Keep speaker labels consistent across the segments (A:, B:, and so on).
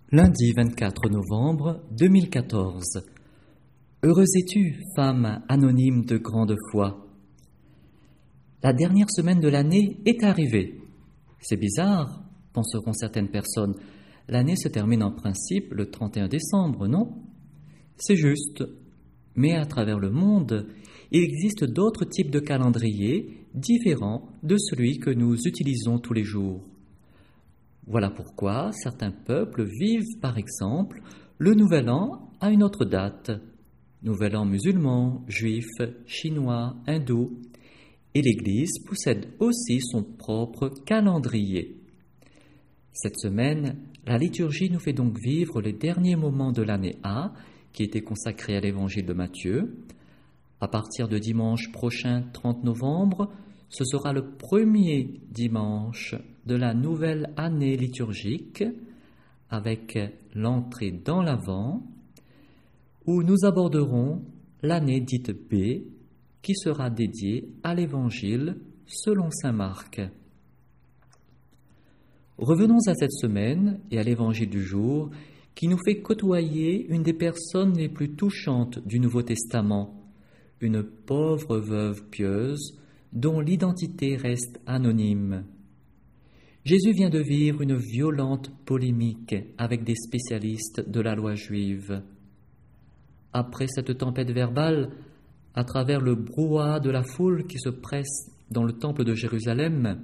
A: Lundi 24 novembre 2014. Heureuse es-tu, femme anonyme de grande foi. La dernière semaine de l'année est arrivée. C'est bizarre, penseront certaines personnes. L'année se termine en principe le 31 décembre, non? C'est juste. Mais à travers le monde, il existe d'autres types de calendriers différents de celui que nous utilisons tous les jours. Voilà pourquoi certains peuples vivent, par exemple, le Nouvel An à une autre date. Nouvel An musulman, juif, chinois, hindou. Et l'Église possède aussi son propre calendrier. Cette semaine, la liturgie nous fait donc vivre les derniers moments de l'année A, qui était consacrée à l'Évangile de Matthieu. À partir de dimanche prochain, 30 novembre, ce sera le premier dimanche de la nouvelle année liturgique, avec l'entrée dans l'Avent, où nous aborderons l'année dite B, qui sera dédiée à l'Évangile selon saint Marc. Revenons à cette semaine et à l'Évangile du jour, qui nous fait côtoyer une des personnes les plus touchantes du Nouveau Testament, une pauvre veuve pieuse dont l'identité reste anonyme. Jésus vient de vivre une violente polémique avec des spécialistes de la loi juive. Après cette tempête verbale, à travers le brouhaha de la foule qui se presse dans le temple de Jérusalem,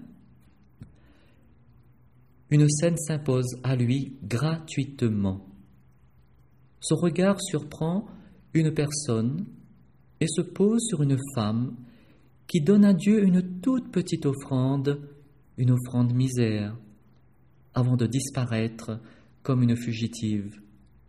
A: une scène s'impose à lui gratuitement. Son regard surprend une personne et se pose sur une femme qui donne à Dieu une toute petite offrande, une offrande misère, avant de disparaître comme une fugitive.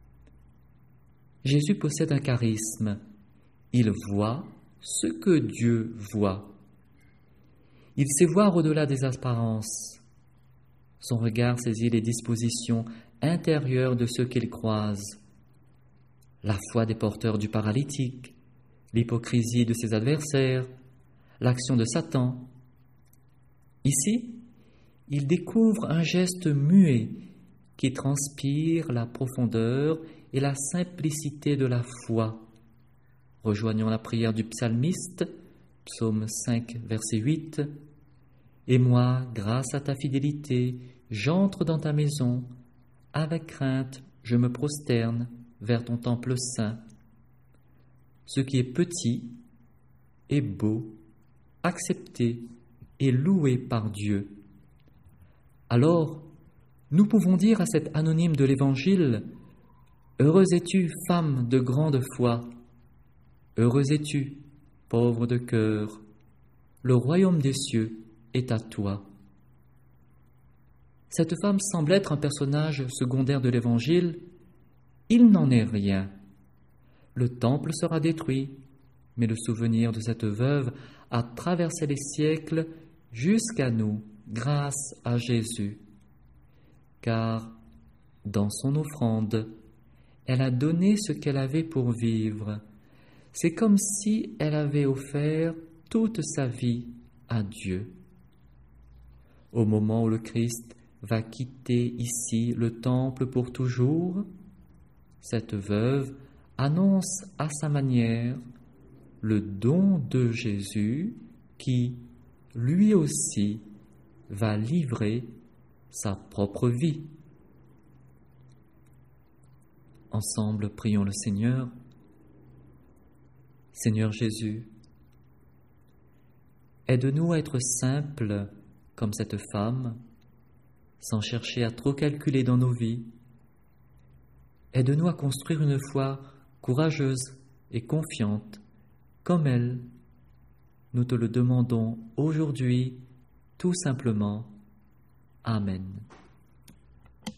A: Jésus possède un charisme. Il voit ce que Dieu voit. Il sait voir au-delà des apparences. Son regard saisit les dispositions intérieures de ceux qu'il croise. La foi des porteurs du paralytique, l'hypocrisie de ses adversaires, l'action de Satan. Ici, il découvre un geste muet qui transpire la profondeur et la simplicité de la foi. Rejoignons la prière du psalmiste, psaume 5, verset 8. « Et moi, grâce à ta fidélité, j'entre dans ta maison. Avec crainte, je me prosterne vers ton temple saint. Ce qui est petit est beau, accepté et loué par Dieu. » Alors, nous pouvons dire à cet anonyme de l'Évangile, « Heureuse es-tu, femme de grande foi. Heureuse es-tu, pauvre de cœur. Le royaume des cieux est à toi. » Cette femme semble être un personnage secondaire de l'Évangile. Il n'en est rien. Le temple sera détruit, mais le souvenir de cette veuve a traversé les siècles jusqu'à nous, grâce à Jésus. Car, dans son offrande, elle a donné ce qu'elle avait pour vivre. C'est comme si elle avait offert toute sa vie à Dieu. Au moment où le Christ va quitter ici le temple pour toujours, cette veuve annonce à sa manière le don de Jésus qui, lui aussi, va livrer sa propre vie. Ensemble, prions le Seigneur. Seigneur Jésus, aide-nous à être simples comme cette femme, sans chercher à trop calculer dans nos vies. Aide-nous à construire une foi courageuse et confiante, comme elle. Nous te le demandons aujourd'hui, tout simplement. Amen.